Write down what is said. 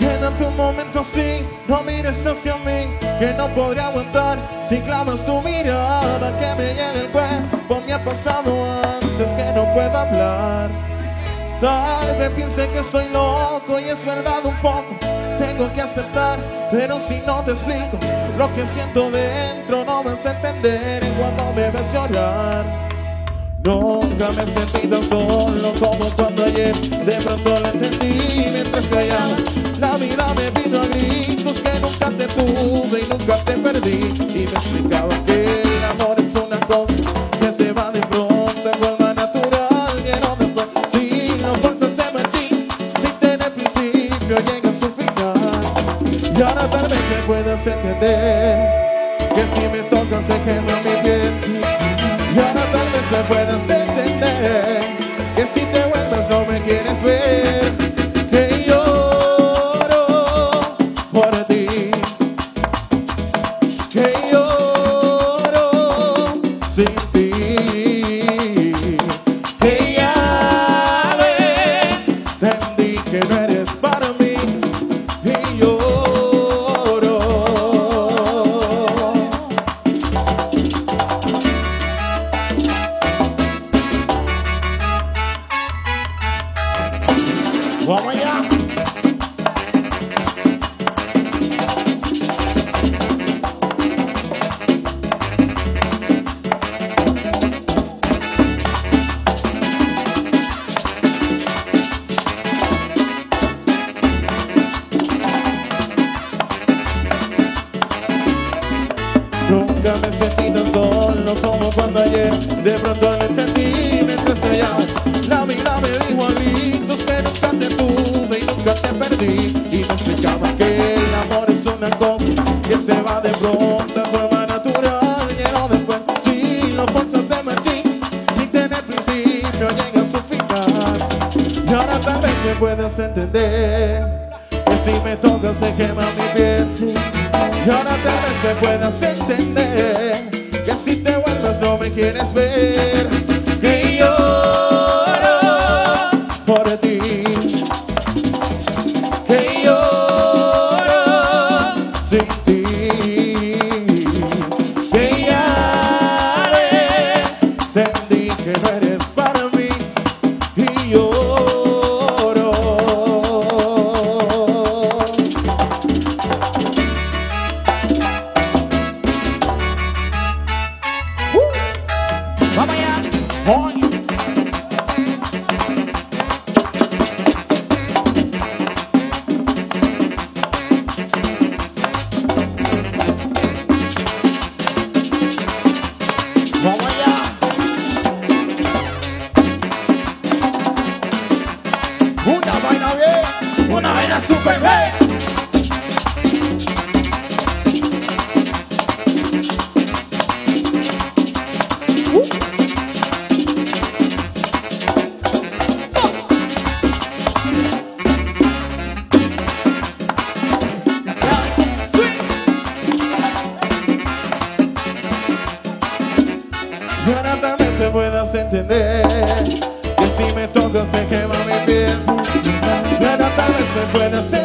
Quédate un momento así, no mires hacia mí, que no podré aguantar si clavas tu mirada que me llena el cuerpo. Me ha pasado antes que no puedo hablar. Tal vez piense que estoy loco y es verdad un poco. Tengo que aceptar, pero si no te explico lo que siento dentro, no vas a entender cuando me ves llorar. Nunca me he sentido solo como cuando ayer de pronto lo entendí mientras callaba. La vida me pidió a gritos que nunca te tuve y nunca te perdí, y me explicaba que el amor es una cosa que se va de pronto en forma natural, lleno de fuerza. Si no fuerzas se marchín, sin tener principio llega a su final. Y ahora tal vez me puedas entender que si me tocas se quema mi piel. Y ahora tal vez me puedas entender que si te vuelves no me quieres ver, que lloro por ti, que lloro sin ti, que ya me entendí que no eres para mí y lloro. Vamos allá. Nunca me he sentido solo como cuando ayer de pronto lo entendí mientras callaba. La vida me dijo a gritos que nunca te tuve y nunca te perdí, y me explicaba que el amor es una cosa que se va de pronto de forma natural, lleno de fuerza. Si lo forzas se marchín, sin tener principio llega a su final. Y ahora tal vez me puedas entender que si me tocas se quema mi piel, sí. Y ahora tal vez me puedas entender que si te vuelves no me quieres ver, que lloro por ti, que lloro sin ti, que ya entendí que no eres para mí y lloro. Vamos allá. Hoy. Vamos allá. Una vaina bien, una vaina super bien. Y ahora tal vez te puedas entender que si me tocas se quema mi piel. Y ahora tal vez te puedas entender